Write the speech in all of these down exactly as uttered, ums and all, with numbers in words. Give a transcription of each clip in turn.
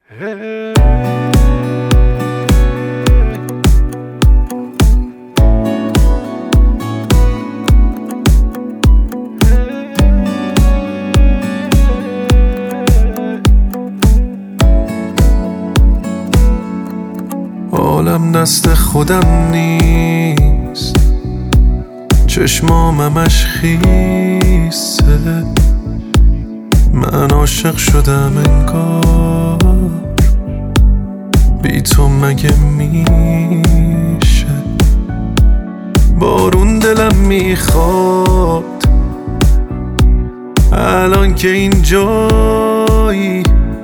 عالم دست خودم نیست، چشمام همش خیسه، من عاشق شدم انگار بی تو مگه میشه. بارون دلم میخواد الان که اینجایی،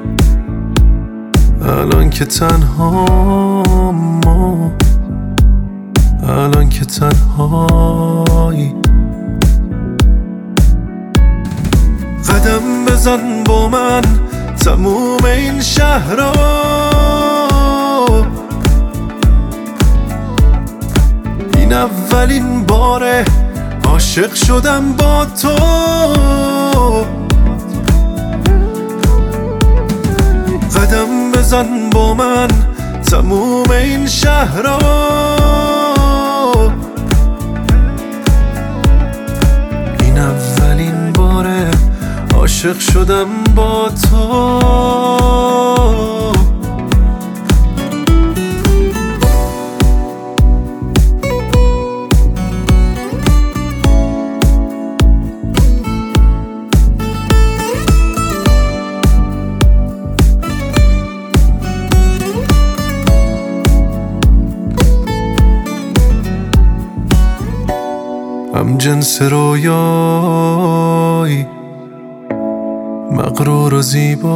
الان که تنها ما، الان که تنهایی. قدم بزن با من تموم این شهر رو، این اولین باره عاشق شدم با تو. قدم بزن با من تموم این شهر رو، این اولین باره عاشق شدم با تو. هم جنس رویایی، مغرور و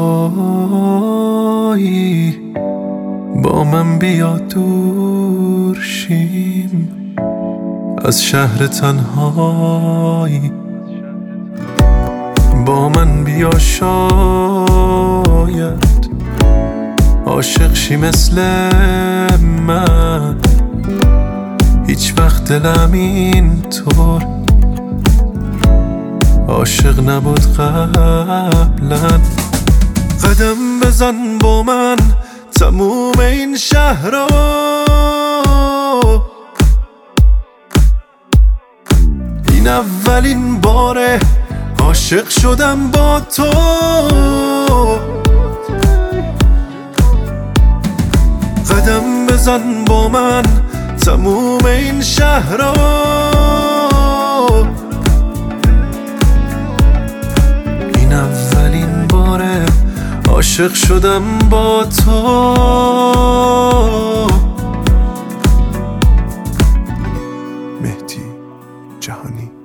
زیبایی، با من بیا دور شیم از شهر تنهایی. با من بیا شاید عاشق شی مثل من، هیچ وقت دلم اینطور عاشق نبود قبلا. قدم بزن با من تموم این شهر رو، این اولین باره عاشق شدم با تو. قدم بزن با من تموم این شهر رو، این اولین باره عاشق شدم با تو. مهدی جهانی.